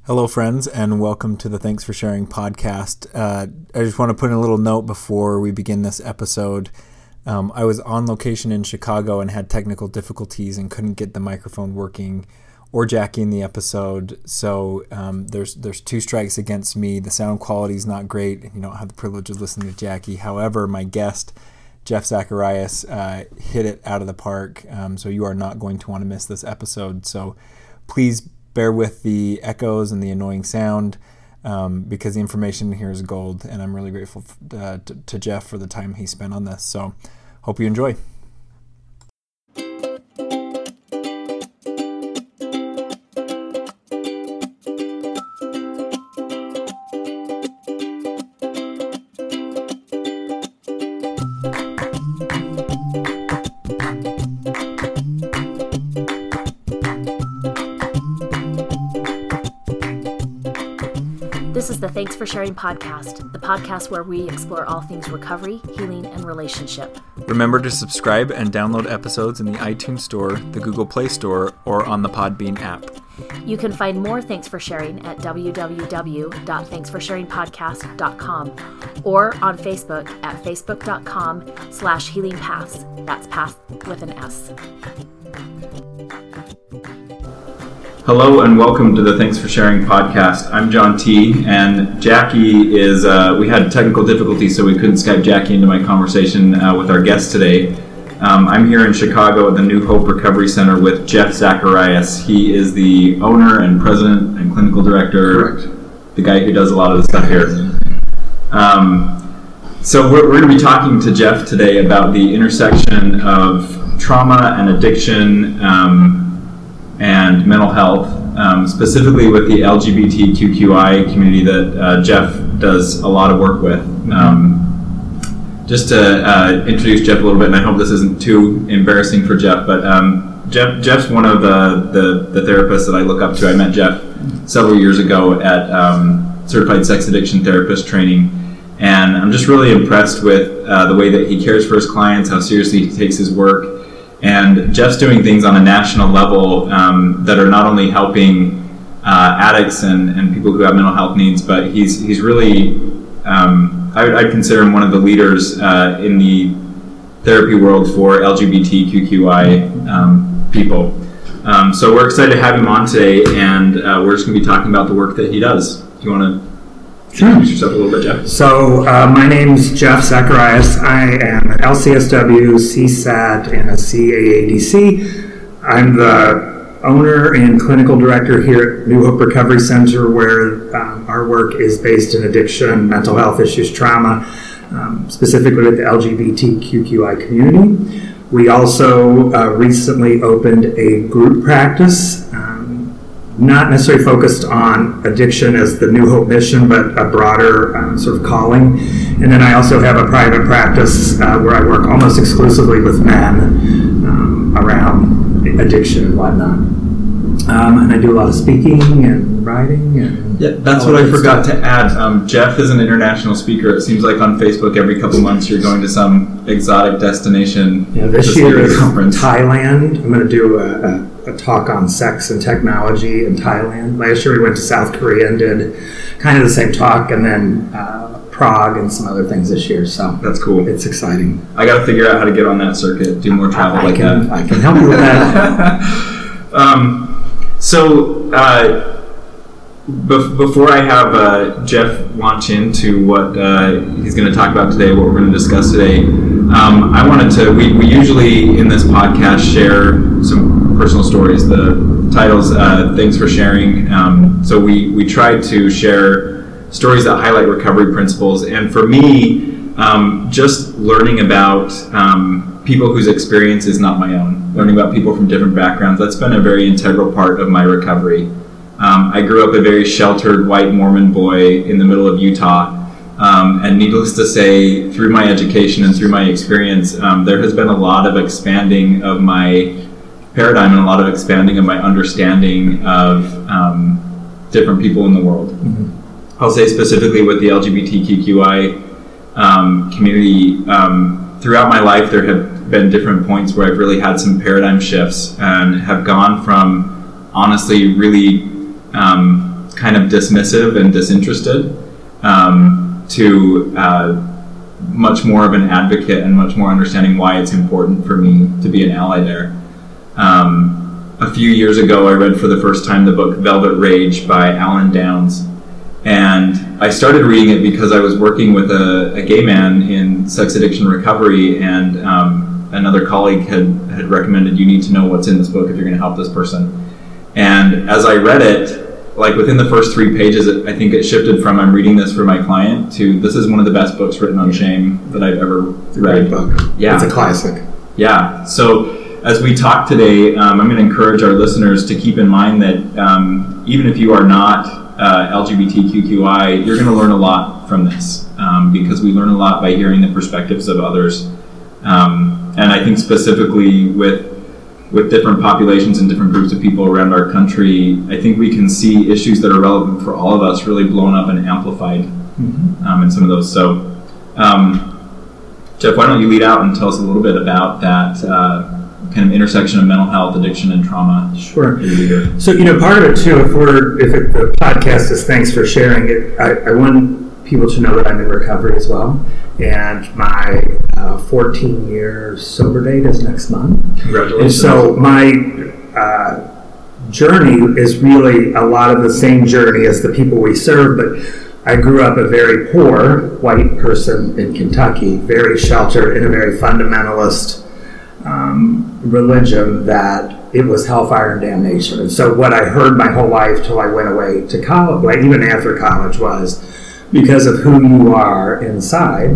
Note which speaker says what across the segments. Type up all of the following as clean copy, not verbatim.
Speaker 1: Hello, friends, and welcome to the Thanks for Sharing podcast. I just want to put in a little note before we begin this episode. I was on location in Chicago and had technical difficulties and couldn't get the microphone working or Jackie in the episode. So there's two strikes against me. The sound quality is not great, and you don't have the privilege of listening to Jackie. However, my guest, Jeff Zacharias, hit it out of the park. So you are not going to want to miss this episode. So please bear with the echoes and the annoying sound because the information here is gold, and I'm really grateful to Jeff for the time he spent on this. So hope you enjoy.
Speaker 2: This is the Thanks for Sharing podcast, the podcast where we explore all things recovery, healing, and relationship.
Speaker 1: Remember to subscribe and download episodes in the iTunes Store, the Google Play Store, or on the Podbean app.
Speaker 2: You can find more Thanks for Sharing at www.thanksforsharingpodcast.com or on Facebook at facebook.com/healingpaths. That's path with an S.
Speaker 3: Hello and welcome to the Thanks for Sharing podcast. I'm John T. and Jackie is, we had technical difficulties so we couldn't Skype Jackie into my conversation with our guest today. I'm here in Chicago at the New Hope Recovery Center with Jeff Zacharias. He is the owner and president and clinical director. Correct. The guy who does a lot of the stuff here. So we're going to be talking to Jeff today about the intersection of trauma and addiction and mental health, specifically with the LGBTQI community that Jeff does a lot of work with. Just to introduce Jeff a little bit, and I hope this isn't too embarrassing for Jeff, but Jeff's one of the therapists that I look up to. I met Jeff several years ago at Certified Sex Addiction Therapist training, and I'm just really impressed with the way that he cares for his clients, how seriously he takes his work. And Jeff's doing things on a national level that are not only helping addicts and people who have mental health needs, but he's really, I'd consider him one of the leaders in the therapy world for LGBTQI people. So we're excited to have him on today, and we're just going to be talking about the work that he does. Do you want to introduce yourself a little bit, Jeff?
Speaker 4: So my name's Jeff Zacharias. I am an LCSW, CSAT, and a CAADC. I'm the owner and clinical director here at New Hope Recovery Center, where our work is based in addiction, mental health issues, trauma, specifically with the LGBTQI community. We also recently opened a group practice, not necessarily focused on addiction as the New Hope mission, but a broader sort of calling. And then I also have a private practice where I work almost exclusively with men around addiction and whatnot. And I do a lot of speaking and writing. And
Speaker 3: yeah, that's what I forgot to add. Jeff is an international speaker. It seems like on Facebook every couple months you're going to some exotic destination.
Speaker 4: Yeah, this year is Thailand. I'm going to do a talk on sex and technology in Thailand. Last year we went to South Korea and did kind of the same talk, and then Prague and some other things this year. So
Speaker 3: that's cool.
Speaker 4: It's exciting.
Speaker 3: I got to figure out how to get on that circuit, do more travel
Speaker 4: I can help you with that.
Speaker 3: Before I have Jeff launch into what he's going to talk about today, what we're going to discuss today, I wanted to, we usually in this podcast share some personal stories. The title's Thanks for Sharing. So we try to share stories that highlight recovery principles. And for me, just learning about people whose experience is not my own, learning about people from different backgrounds, that's been a very integral part of my recovery. I grew up a very sheltered white Mormon boy in the middle of Utah. And needless to say, through my education and through my experience, there has been a lot of expanding of my paradigm and a lot of expanding of my understanding of different people in the world. Mm-hmm. I'll say specifically with the LGBTQI community, throughout my life there have been different points where I've really had some paradigm shifts and have gone from honestly really kind of dismissive and disinterested to much more of an advocate and much more understanding why it's important for me to be an ally there. A few years ago, I read for the first time the book Velvet Rage by Alan Downs. And I started reading it because I was working with a gay man in sex addiction recovery, and another colleague had recommended, you need to know what's in this book if you're going to help this person. And as I read it, like within the first 3 pages, I think it shifted from I'm reading this for my client to this is one of the best books written on shame that I've ever read.
Speaker 4: It's a great book. Yeah. It's a classic.
Speaker 3: Yeah. So as we talk today, I'm going to encourage our listeners to keep in mind that even if you are not LGBTQI, you're going to learn a lot from this because we learn a lot by hearing the perspectives of others. And I think specifically with different populations and different groups of people around our country, I think we can see issues that are relevant for all of us really blown up and amplified in some of those. So, Jeff, why don't you lead out and tell us a little bit about that kind of intersection of mental health, addiction, and trauma?
Speaker 4: Sure. So, part of it too, if the podcast is Thanks for Sharing It, I want people to know that I'm in recovery as well. And my 14-year sober date is next month.
Speaker 3: Congratulations.
Speaker 4: And so my journey is really a lot of the same journey as the people we serve, but I grew up a very poor white person in Kentucky, very sheltered in a very fundamentalist religion that it was hellfire and damnation. And so what I heard my whole life till I went away to college, like even after college, was because of who you are inside,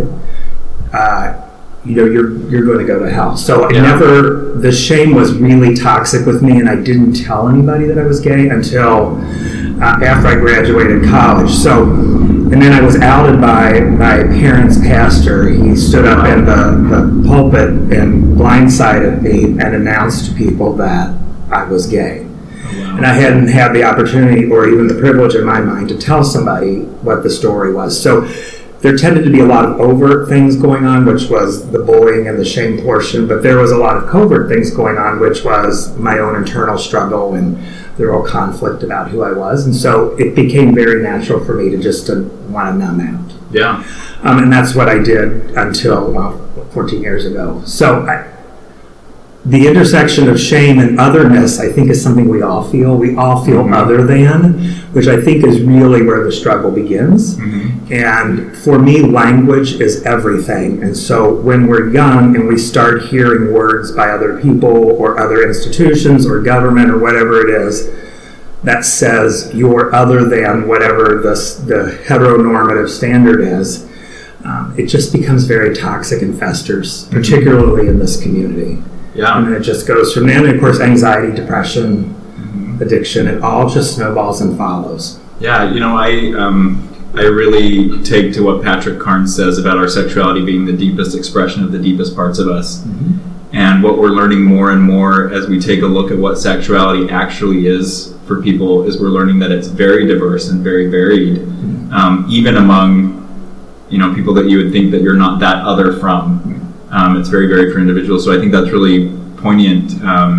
Speaker 4: you're going to go to hell. So the shame was really toxic with me, and I didn't tell anybody that I was gay until after I graduated college. So, and then I was outed by my parents' pastor. He stood up in the pulpit and blindsided me and announced to people that I was gay. And I hadn't had the opportunity or even the privilege in my mind to tell somebody what the story was. So there tended to be a lot of overt things going on, which was the bullying and the shame portion, but there was a lot of covert things going on, which was my own internal struggle and the real conflict about who I was. And so it became very natural for me to just want to numb out.
Speaker 3: Yeah.
Speaker 4: And that's what I did until 14 years ago. So the intersection of shame and otherness, I think, is something we all feel. We all feel other than, which I think is really where the struggle begins. And for me, language is everything. And so when we're young and we start hearing words by other people or other institutions or government or whatever it is that says you're other than whatever the heteronormative standard is, it just becomes very toxic and festers, particularly in this community.
Speaker 3: Yeah.
Speaker 4: And then it just goes from there. And of course, anxiety, depression, addiction, it all just snowballs and follows.
Speaker 3: Yeah, I really take to what Patrick Carnes says about our sexuality being the deepest expression of the deepest parts of us. And what we're learning more and more as we take a look at what sexuality actually is for people is we're learning that it's very diverse and very varied, even among people that you would think that you're not that other from. It's very varied for individuals. So I think that's really poignant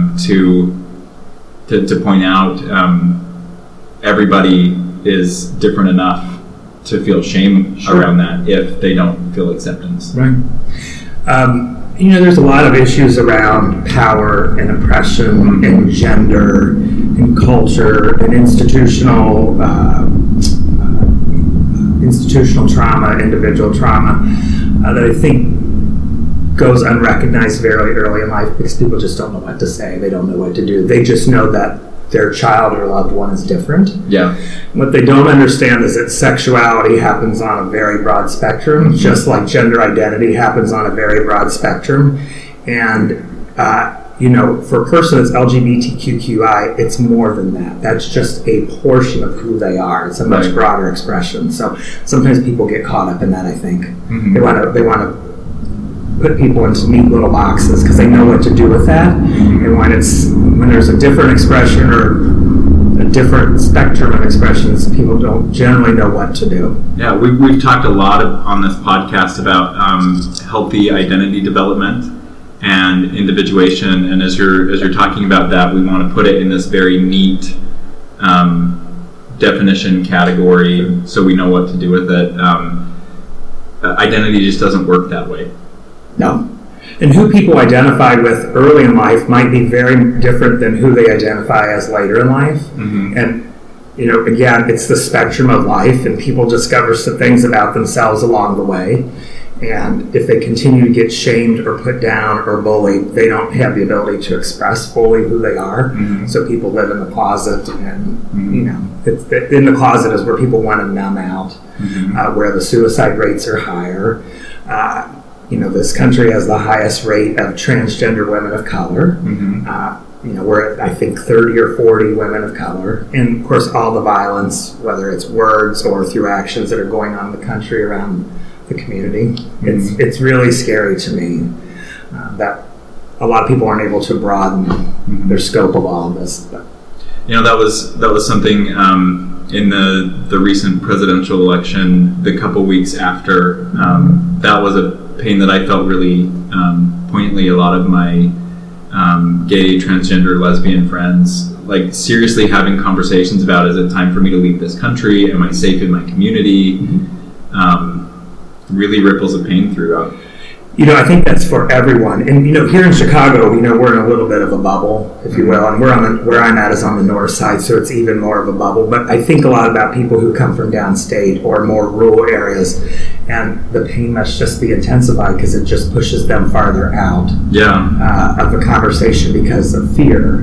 Speaker 3: to point out everybody is different enough to feel shame around that if they don't feel acceptance.
Speaker 4: Right. There's a lot of issues around power and oppression and gender and culture and institutional trauma, individual trauma that I think goes unrecognized very early in life because people just don't know what to say. They don't know what to do. They just know that their child or loved one is different.
Speaker 3: Yeah.
Speaker 4: What they don't understand is that sexuality happens on a very broad spectrum, just like gender identity happens on a very broad spectrum. And, for a person that's LGBTQI, it's more than that. That's just a portion of who they are. It's a much broader expression. So sometimes people get caught up in that, I think. They want to put people into neat little boxes because they know what to do with that. And when there's a different expression or a different spectrum of expressions, people don't generally know what to do.
Speaker 3: Yeah, we've talked a lot on this podcast about healthy identity development and individuation, and as you're talking about that, we want to put it in this very neat definition category so we know what to do with it. Identity just doesn't work that way.
Speaker 4: No. And who people identify with early in life might be very different than who they identify as later in life.
Speaker 3: Mm-hmm.
Speaker 4: And, again, it's the spectrum of life, and people discover some things about themselves along the way. And if they continue to get shamed or put down or bullied, they don't have the ability to express fully who they are.
Speaker 3: Mm-hmm.
Speaker 4: So people live in the closet, and, in the closet is where people want to numb out, where the suicide rates are higher. This country has the highest rate of transgender women of color.
Speaker 3: Mm-hmm.
Speaker 4: We're at, I think, 30 or 40 women of color. And, of course, all the violence, whether it's words or through actions that are going on in the country around the community.
Speaker 3: Mm-hmm.
Speaker 4: It's really scary to me that a lot of people aren't able to broaden their scope of all of this. But.
Speaker 3: That was something in the recent presidential election, the couple weeks after. That was a pain that I felt really poignantly. A lot of my gay, transgender, lesbian friends, like, seriously having conversations about, is it time for me to leave this country? Am I safe in my community? Really ripples of pain throughout.
Speaker 4: I think that's for everyone. And, here in Chicago, we're in a little bit of a bubble, if you will. And where I'm at is on the north side, so it's even more of a bubble. But I think a lot about people who come from downstate or more rural areas, and the pain must just be intensified because it just pushes them farther out of the conversation because of fear.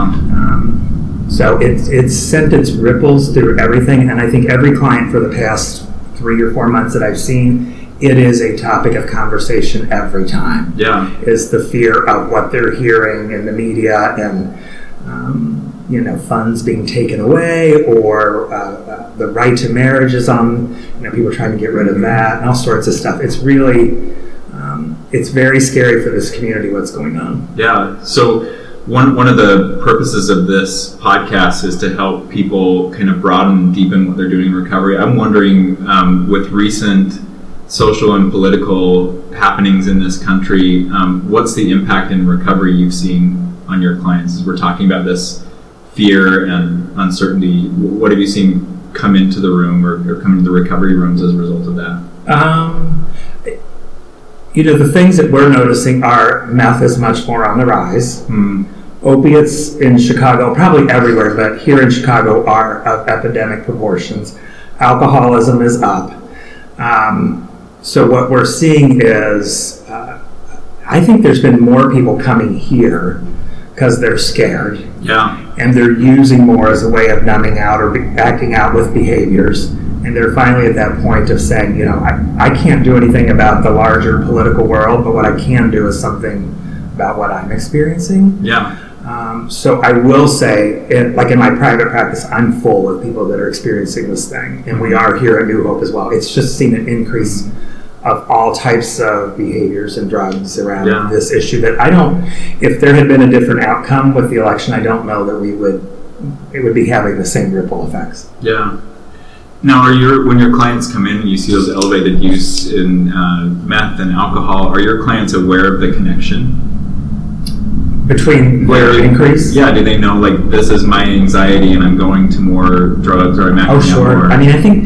Speaker 4: So it's sent its ripples through everything. And I think every client for the past 3 or 4 months that I've seen, it is a topic of conversation every time. Is the fear of what they're hearing in the media and, funds being taken away, or the right to marriage is on, people trying to get rid of that, and all sorts of stuff. It's really, it's very scary for this community what's going on.
Speaker 3: So one of the purposes of this podcast is to help people kind of broaden and deepen what they're doing in recovery. I'm wondering, with recent social and political happenings in this country, what's the impact in recovery you've seen on your clients as we're talking about this fear and uncertainty? What have you seen come into the room or come into the recovery rooms as a result of that?
Speaker 4: The things that we're noticing are meth is much more on the rise. Opiates in Chicago, probably everywhere, but here in Chicago are of epidemic proportions. Alcoholism is up. So what we're seeing is, I think there's been more people coming here because they're scared. And they're using more as a way of numbing out or acting out with behaviors. And they're finally at that point of saying, I can't do anything about the larger political world, but what I can do is something about what I'm experiencing. So I will say, in my private practice, I'm full of people that are experiencing this thing. And we are here at New Hope as well. It's just seen an increase of all types of behaviors and drugs around this issue that if there had been a different outcome with the election, I don't know that it would be having the same ripple effects.
Speaker 3: Now, when your clients come in and you see those elevated use in meth and alcohol, are your clients aware of the connection
Speaker 4: between their increase?
Speaker 3: Do they know, this is my anxiety and I'm going to more drugs, or I'm acting out more?
Speaker 4: I mean, I think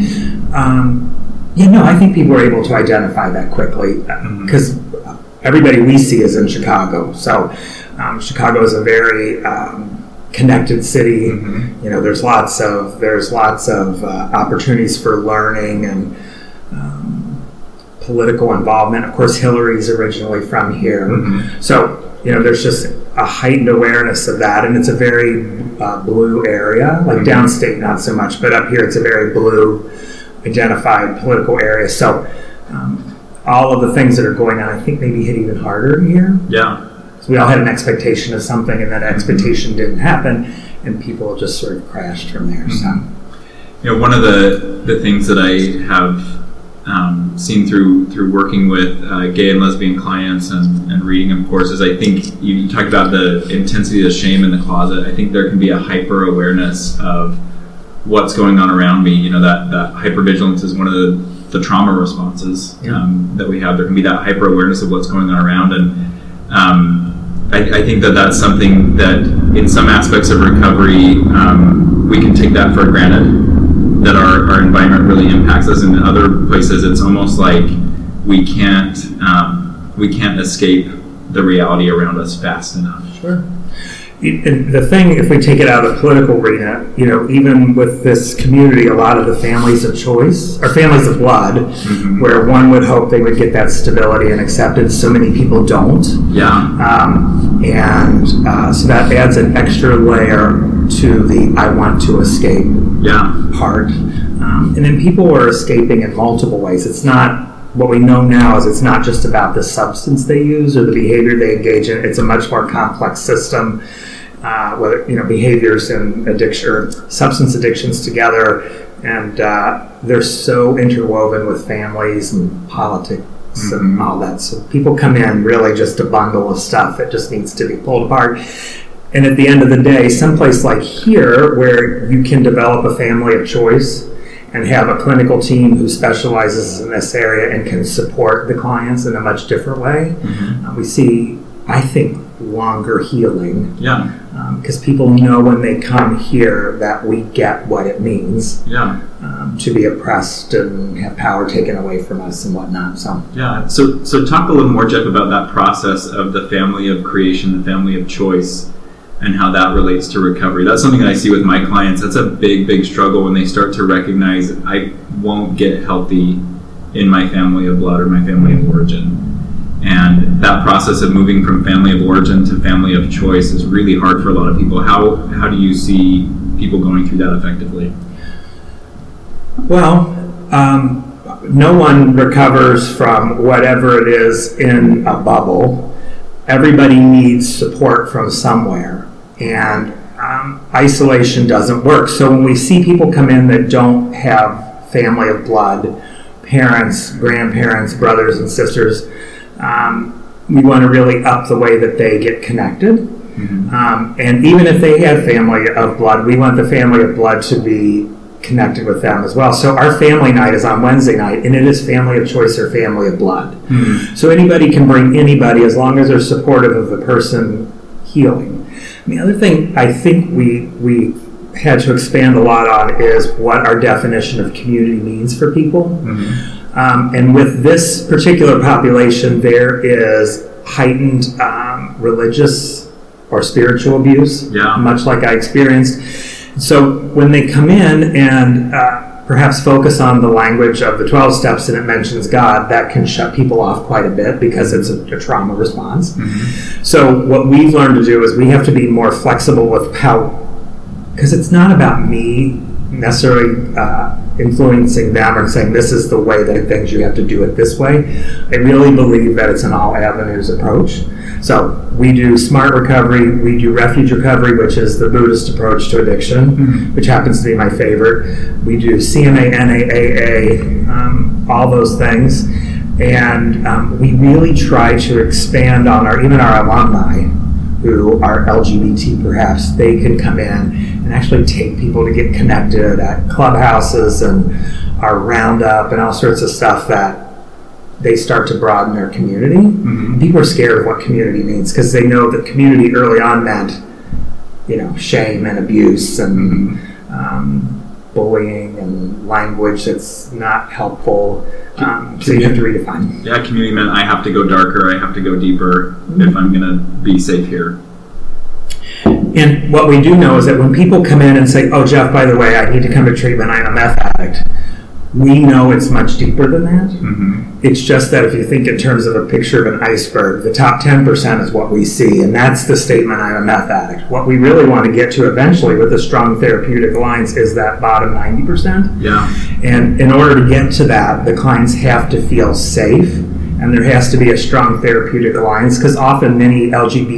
Speaker 4: I think people are able to identify that quickly because everybody we see is in Chicago. So Chicago is a very connected city. There's lots of opportunities for learning and political involvement. Of course, Hillary's originally from here. So there's just a heightened awareness of that, and it's a very blue area. Downstate, not so much, but up here it's a very blue identified political area. So all of the things that are going on, I think, maybe hit even harder here. So we all had an expectation of something, and that expectation didn't happen, and people just sort of crashed from there. So,
Speaker 3: one of the things that I have seen through working with gay and lesbian clients and reading, of course, is I think you talk about the intensity of shame in the closet. I think there can be a hyper awareness of what's going on around me. That hypervigilance is one of the trauma responses that we have. There can be that hyper awareness of what's going on around, and I think that's something that in some aspects of recovery we can take that for granted. that our environment really impacts us. In other places, it's almost like we can't escape the reality around us fast enough.
Speaker 4: Sure. And the thing, if we take it out of the political arena, even with this community, a lot of the families of choice are families of blood, mm-hmm. where one would hope they would get that stability and acceptance. So many people don't.
Speaker 3: Yeah.
Speaker 4: So that adds an extra layer to the I want to escape part. And then people are escaping in multiple ways. It's not, what we know now is it's not just about the substance they use or the behavior they engage in. It's a much more complex system, whether behaviors and addiction or substance addictions together, and they're so interwoven with families and politics mm-hmm. and all that. So people come in really just a bundle of stuff that just needs to be pulled apart. And at the end of the day, someplace like here where you can develop a family of choice and have a clinical team who specializes in this area and can support the clients in a much different way. Mm-hmm. We see, I think, longer healing.
Speaker 3: Yeah.
Speaker 4: Because people know when they come here that we get what it means to be oppressed and have power taken away from us and whatnot. So
Speaker 3: talk a little more, Jeff, about that process of the family of creation, the family of choice, and how that relates to recovery. That's something that I see with my clients. That's a big, big struggle when they start to recognize I won't get healthy in my family of blood or my family of origin. And that process of moving from family of origin to family of choice is really hard for a lot of people. How do you see people going through that effectively?
Speaker 4: Well, no one recovers from whatever it is in a bubble. Everybody needs support from somewhere. And isolation doesn't work. So when we see people come in that don't have family of blood, parents, grandparents, brothers and sisters, we want to really up the way that they get connected. Mm-hmm. And even if they have family of blood, we want the family of blood to be connected with them as well. So our family night is on Wednesday night, and it is family of choice or family of blood. Mm-hmm. So anybody can bring anybody as long as they're supportive of the person healing. The other thing I think we had to expand a lot on is what our definition of community means for people. Mm-hmm. And with this particular population, there is heightened religious or spiritual abuse, much like I experienced. So when they come in and perhaps focus on the language of the 12 steps and it mentions God, that can shut people off quite a bit because it's a trauma response. Mm-hmm. So what we've learned to do is we have to be more flexible with how, because it's not about me necessarily influencing them or saying this is the way that things, you have to do it this way. I really believe that it's an all avenues approach. So we do SMART recovery, we do refuge recovery, which is the Buddhist approach to addiction, mm-hmm. which happens to be my favorite. We do CMA, NAAA, all those things. And we really try to expand on even our alumni who are LGBT perhaps. They can come in and actually take people to get connected at clubhouses and our roundup and all sorts of stuff that they start to broaden their community. Mm-hmm. People are scared of what community means because they know that community early on meant, shame and abuse and bullying and language that's not helpful. So you have to redefine.
Speaker 3: Yeah, community meant I have to go darker, I have to go deeper mm-hmm. if I'm going to be safe here.
Speaker 4: And what we do know is that when people come in and say, oh, Jeff, by the way, I need to come to treatment, I'm a meth addict, we know it's much deeper than that. Mm-hmm. It's just that if you think in terms of a picture of an iceberg, the top 10% is what we see, and that's the statement, I'm a meth addict. What we really want to get to eventually with a strong therapeutic alliance is that bottom 90%.
Speaker 3: Yeah.
Speaker 4: And in order to get to that, the clients have to feel safe, and there has to be a strong therapeutic alliance, because often many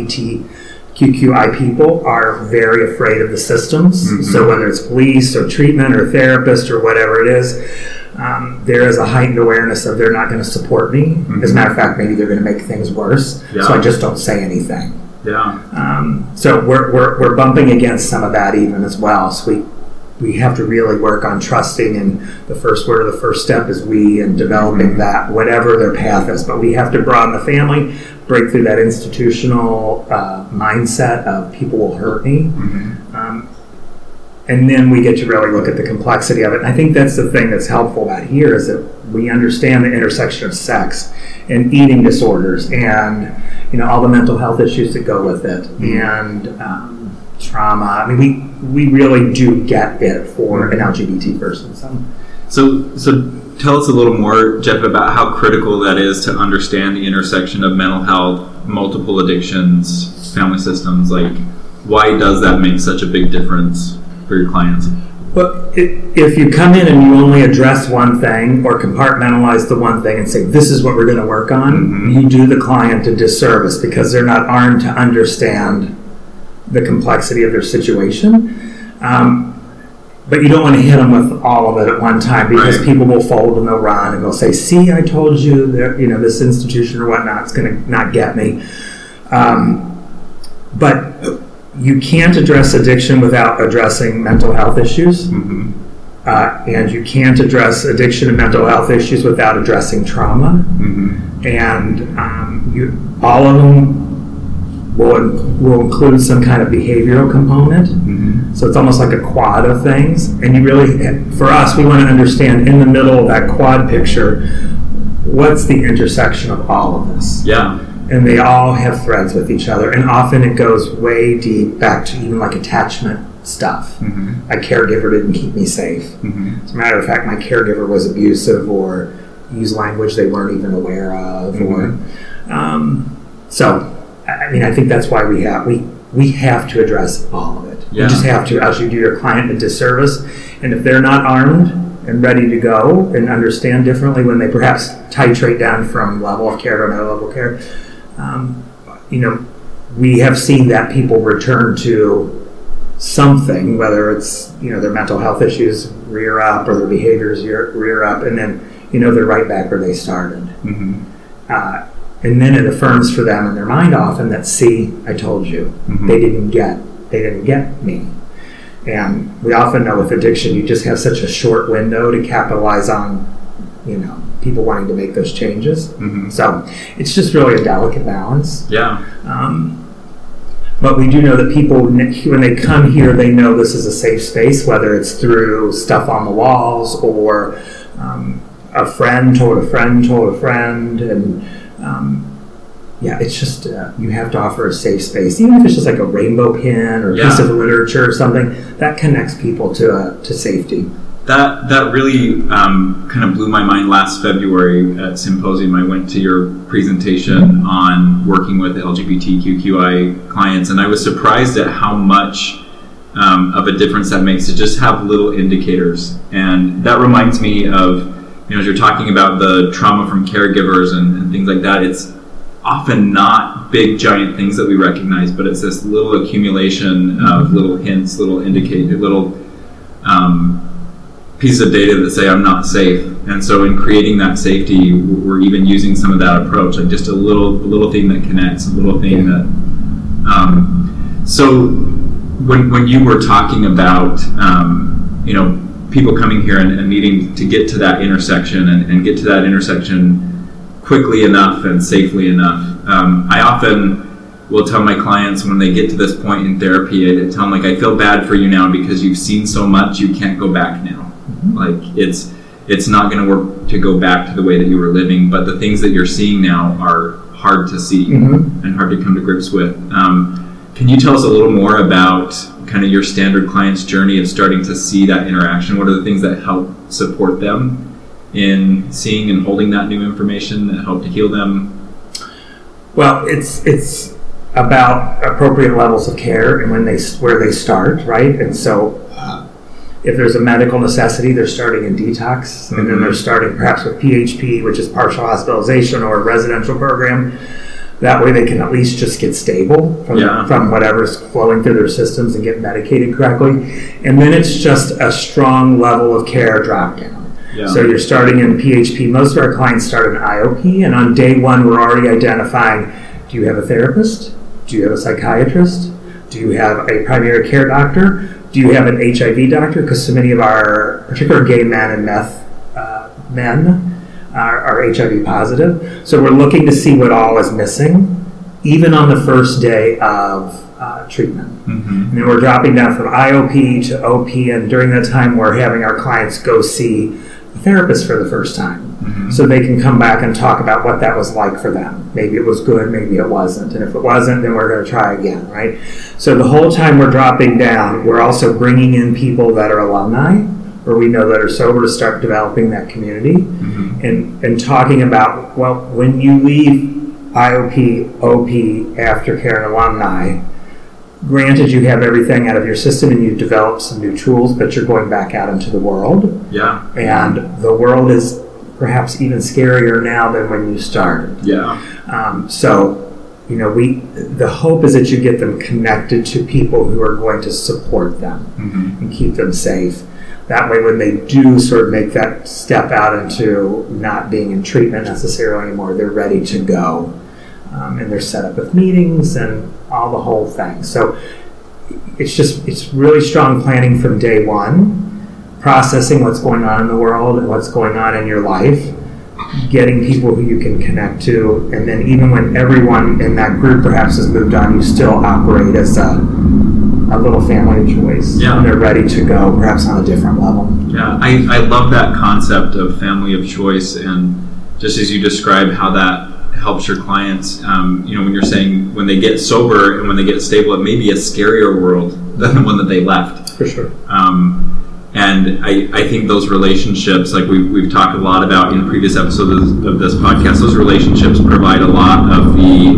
Speaker 4: LGBTQI people are very afraid of the systems. Mm-hmm. So whether it's police or treatment or therapist or whatever it is, there is a heightened awareness of they're not going to support me. Mm-hmm. As a matter of fact, maybe they're going to make things worse. Yeah. So I just don't say anything.
Speaker 3: Yeah.
Speaker 4: So we're bumping against some of that even as well. So we have to really work on trusting, and the first step is we, and developing mm-hmm. that, whatever their path is. But we have to broaden the family, break through that institutional mindset of people will hurt me. Mm-hmm. And then we get to really look at the complexity of it. And I think that's the thing that's helpful about here is that we understand the intersection of sex and eating disorders and, all the mental health issues that go with it and trauma. I mean, we really do get it for an LGBT person.
Speaker 3: So tell us a little more, Jeff, about how critical that is to understand the intersection of mental health, multiple addictions, family systems. Like, why does that make such a big difference for your clients?
Speaker 4: Well, if you come in and you only address one thing or compartmentalize the one thing and say, this is what we're going to work on, you do the client a disservice because they're not armed to understand the complexity of their situation. But you don't want to hit them with all of it at one time because people will fold and they'll run and they'll say, see, I told you that, this institution or whatnot is going to not get me. But you can't address addiction without addressing mental health issues. And you can't address addiction and mental health issues without addressing trauma. And all of them will include some kind of behavioral component. So it's almost like a quad of things. And you really, for us, we want to understand in the middle of that quad picture, what's the intersection of all of this?
Speaker 3: Yeah.
Speaker 4: And they all have threads with each other. And often it goes way deep back to even like attachment stuff. My caregiver didn't keep me safe. As a matter of fact, my caregiver was abusive or used language they weren't even aware of. So, I mean, I think that's why we have to address all of it. You just have to, as you do your client a disservice. And if they're not armed and ready to go and understand differently when they perhaps titrate down from level of care to another level of care, we have seen that people return to something, whether it's, their mental health issues rear up or their behaviors rear up, and then, they're right back where they started. And then it affirms for them in their mind often that, see, I told you, they didn't get me. And we often know with addiction, you just have such a short window to capitalize on, people wanting to make those changes. So it's just really a delicate balance.
Speaker 3: Yeah.
Speaker 4: But we do know that people, when they come here, they know this is a safe space, whether it's through stuff on the walls or a friend told a friend told a friend. And it's just, you have to offer a safe space, even if it's just like a rainbow pin or a piece of literature or something, that connects people to safety.
Speaker 3: That really kind of blew my mind last February at Symposium. I went to your presentation on working with LGBTQI clients, and I was surprised at how much of a difference that makes to just have little indicators. And that reminds me of, as you're talking about the trauma from caregivers and things like that, it's often not big, giant things that we recognize, but it's this little accumulation of little hints, little indicators, little pieces of data that say I'm not safe. And so in creating that safety, we're even using some of that approach, like just a little thing that connects, a little thing that... So when you were talking about, people coming here and needing to get to that intersection and get to that intersection quickly enough and safely enough, I often will tell my clients when they get to this point in therapy, I tell them, like, I feel bad for you now because you've seen so much, you can't go back now. Like, it's not going to work to go back to the way that you were living, but the things that you're seeing now are hard to see and hard to come to grips with. Can you tell us a little more about kind of your standard client's journey of starting to see that interaction? What are the things that help support them in seeing and holding that new information that help to heal them? Well,
Speaker 4: it's about appropriate levels of care and where they start, right? And so if there's a medical necessity, they're starting in detox, and then they're starting perhaps with PHP, which is partial hospitalization, or a residential program. That way they can at least just get stable from whatever's flowing through their systems and get medicated correctly. And then it's just a strong level of care drop down. Yeah. So you're starting in PHP. Most of our clients start in IOP, and on day one we're already identifying, do you have a therapist? Do you have a psychiatrist? Do you have a primary care doctor? Do you have an HIV doctor? Because so many of our, particularly gay men and meth men, are HIV positive. So we're looking to see what all is missing, even on the first day of treatment. And then we're dropping down from IOP to OP, and during that time we're having our clients go see a therapist for the first time. So they can come back and talk about what that was like for them. Maybe it was good, maybe it wasn't. And if it wasn't, then we're going to try again, right? So the whole time we're dropping down, we're also bringing in people that are alumni, or we know that are sober, to start developing that community, and talking about, well, when you leave IOP, OP, aftercare, and alumni, granted you have everything out of your system and you've developed some new tools, but you're going back out into the world.
Speaker 3: Yeah.
Speaker 4: And the world is perhaps even scarier now than when you started.
Speaker 3: Yeah.
Speaker 4: So, the hope is that you get them connected to people who are going to support them and keep them safe. That way, when they do sort of make that step out into not being in treatment necessarily anymore, they're ready to go. And they're set up with meetings and all the whole thing. So it's really strong planning from day one, processing what's going on in the world and what's going on in your life, getting people who you can connect to, and then even when everyone in that group perhaps has moved on, you still operate as a little family of choice.
Speaker 3: Yeah.
Speaker 4: And they're ready to go, perhaps on a different level.
Speaker 3: Yeah, I love that concept of family of choice, and just as you describe how that helps your clients, when you're saying when they get sober and when they get stable, it may be a scarier world than the one that they left.
Speaker 4: For sure.
Speaker 3: And I think those relationships, like we've talked a lot about in previous episodes of this podcast, those relationships provide a lot of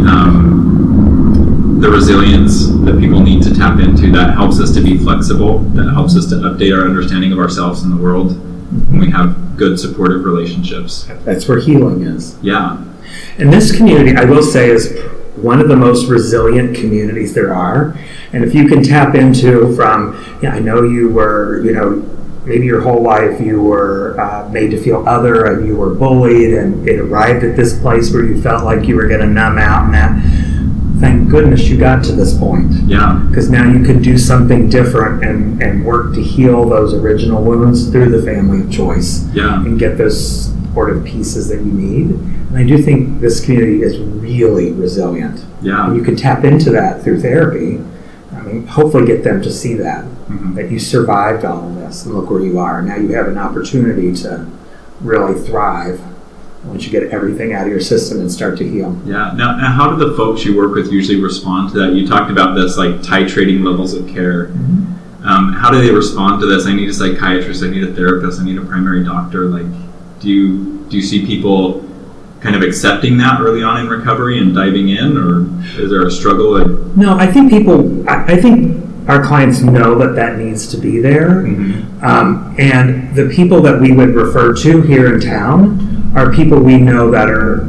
Speaker 3: the resilience that people need to tap into. That helps us to be flexible. That helps us to update our understanding of ourselves and the world when we have good supportive relationships.
Speaker 4: That's where healing is.
Speaker 3: Yeah.
Speaker 4: And this community, I will say, is one of the most resilient communities there are. And if you can tap into I know you were, maybe your whole life you were made to feel other and you were bullied, and it arrived at this place where you felt like you were going to numb out, and that, thank goodness you got to this point.
Speaker 3: Yeah.
Speaker 4: Because now you can do something different and work to heal those original wounds through the family of choice.
Speaker 3: Yeah.
Speaker 4: And get those supportive pieces that you need. And I do think this community is really resilient.
Speaker 3: Yeah.
Speaker 4: And you can tap into that through therapy. Hopefully get them to see that you survived all of this, and look where you are. Now you have an opportunity to really thrive once you get everything out of your system and start to heal.
Speaker 3: Yeah. Now, how do the folks you work with usually respond to that? You talked about this, like titrating levels of care. How do they respond to this? I need a psychiatrist, I need a therapist, I need a primary doctor. Like, do you see people kind of accepting that early on in recovery and diving in, or is there a struggle?
Speaker 4: No, I think our clients know that needs to be there. And the people that we would refer to here in town are people we know that are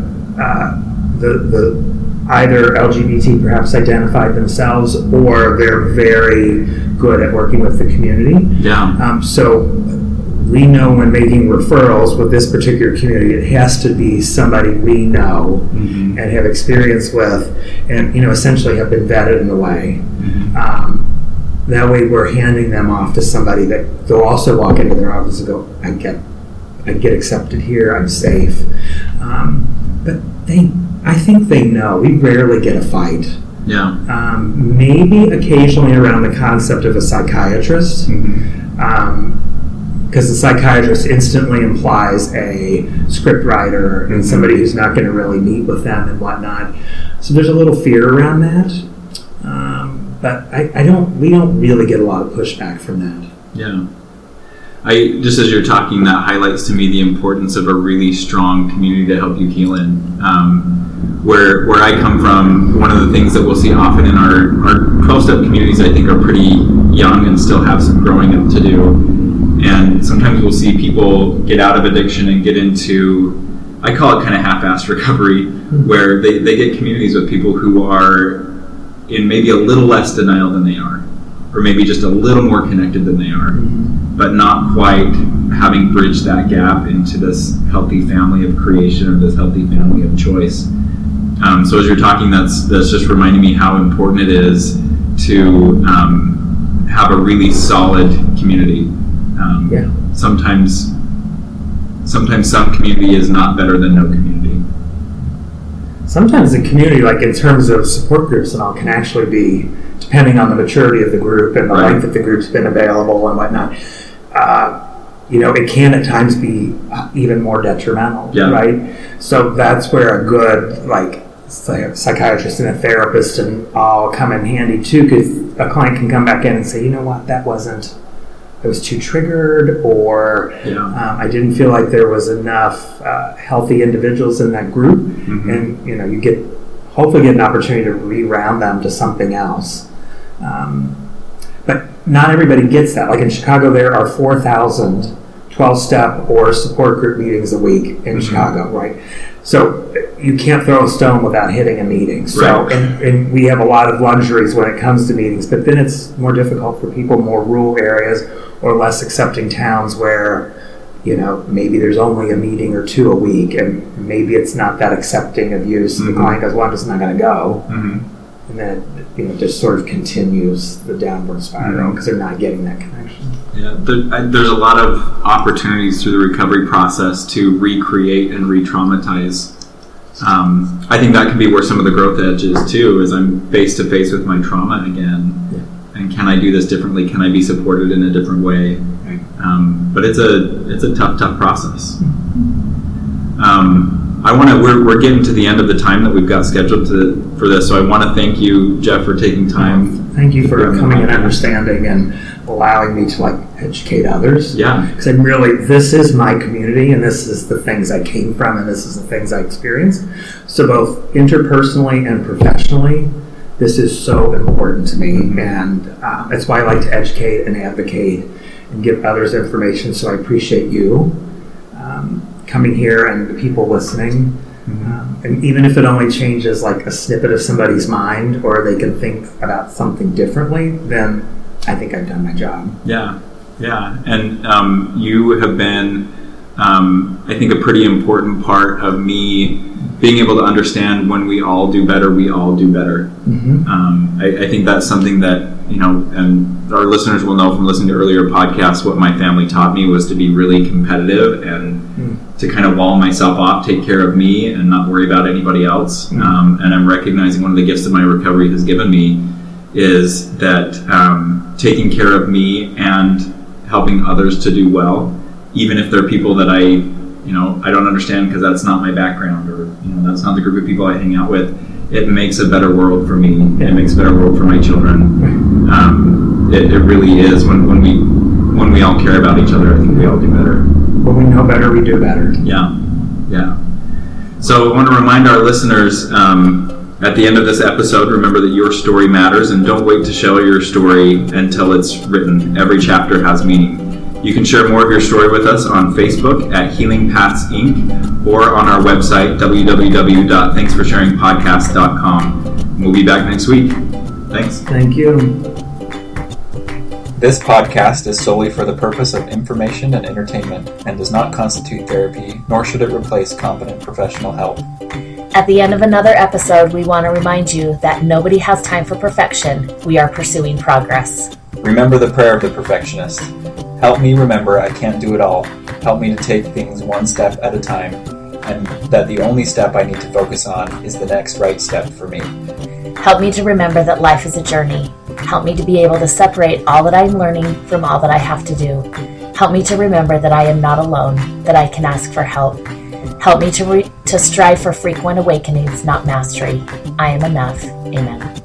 Speaker 4: the either LGBT perhaps identified themselves, or they're very good at working with the community.
Speaker 3: Yeah.
Speaker 4: So we know when making referrals with this particular community, it has to be somebody we know and have experience with, and essentially have been vetted in a way. That way we're handing them off to somebody that they'll also walk into their office and go, I get accepted here, I'm safe. But I think they know. We rarely get a fight.
Speaker 3: Yeah.
Speaker 4: Maybe occasionally around the concept of a psychiatrist. Because the psychiatrist instantly implies a script writer and somebody who's not going to really meet with them and whatnot. So there's a little fear around that. But we don't really get a lot of pushback from that.
Speaker 3: Yeah. Just as you're talking, that highlights to me the importance of a really strong community to help you heal in. Where I come from, one of the things that we'll see often in our 12-step communities, I think, are pretty young and still have some growing up to do. And sometimes we'll see people get out of addiction and get into, I call it kind of half-assed recovery, where they get communities with people who are in maybe a little less denial than they are, or maybe just a little more connected than they are, but not quite having bridged that gap into this healthy family of creation or this healthy family of choice. So as you're talking, that's just reminding me how important it is to have a really solid community. Sometimes some community is not better than no community.
Speaker 4: Sometimes the community, like in terms of support groups and all, can actually be depending on the maturity of the group and the length that the group's been available and whatnot, it can at times be even more detrimental, right? So that's where a good, psychiatrist and a therapist and all come in handy too, because a client can come back in and say, you know what, I was too triggered, or I didn't feel like there was enough healthy individuals in that group, and you hopefully get an opportunity to reroute them to something else. But not everybody gets that. Like in Chicago, there are 4,000 12-step or support group meetings a week in Chicago, right? So you can't throw a stone without hitting a meeting. So, and we have a lot of luxuries when it comes to meetings, but then it's more difficult for people in more rural areas or less accepting towns where, maybe there's only a meeting or two a week, and maybe it's not that accepting of you. So the client goes, well, I'm just not going to go. And then it just sort of continues the downward spiral because they're not getting that connection.
Speaker 3: Yeah, there's a lot of opportunities through the recovery process to recreate and re-traumatize. I think that can be where some of the growth edge is too, is I'm face to face with my trauma again. And can I do this differently? Can I be supported in a different way? But it's a tough process. We're getting to the end of the time that we've got scheduled for this, so I want to thank you, Jeff, for taking time.
Speaker 4: Thank you for coming and understanding and allowing me to educate others.
Speaker 3: Yeah.
Speaker 4: Because this is my community, and this is the things I came from, and this is the things I experienced. So both interpersonally and professionally, this is so important to me, and that's why I like to educate and advocate and give others information. So I appreciate you coming here and the people listening. And even if it only changes a snippet of somebody's mind, or they can think about something differently, then I think I've done my job.
Speaker 3: Yeah. And you have been, I think, a pretty important part of me being able to understand when we all do better, we all do better. I think that's something that, and our listeners will know from listening to earlier podcasts, what my family taught me was to be really competitive and to kind of wall myself off, take care of me, and not worry about anybody else. And I'm recognizing one of the gifts that my recovery has given me is that taking care of me and helping others to do well, even if they're people that I don't understand because that's not my background, or that's not the group of people I hang out with. It makes a better world for me. It makes a better world for my children. It really is. When we all care about each other, I think we all do better.
Speaker 4: When we know better, we do better.
Speaker 3: Yeah. So I want to remind our listeners, at the end of this episode, remember that your story matters, and don't wait to share your story until it's written. Every chapter has meaning. You can share more of your story with us on Facebook at Healing Paths Inc. or on our website, www.thanksforsharingpodcast.com. We'll be back next week. Thanks.
Speaker 4: Thank you.
Speaker 1: This podcast is solely for the purpose of information and entertainment and does not constitute therapy, nor should it replace competent professional help.
Speaker 2: At the end of another episode, we want to remind you that nobody has time for perfection. We are pursuing progress.
Speaker 1: Remember the prayer of the perfectionist. Help me remember I can't do it all. Help me to take things one step at a time, and that the only step I need to focus on is the next right step for me.
Speaker 2: Help me to remember that life is a journey. Help me to be able to separate all that I'm learning from all that I have to do. Help me to remember that I am not alone, that I can ask for help. Help me to strive for frequent awakenings, not mastery. I am enough. Amen.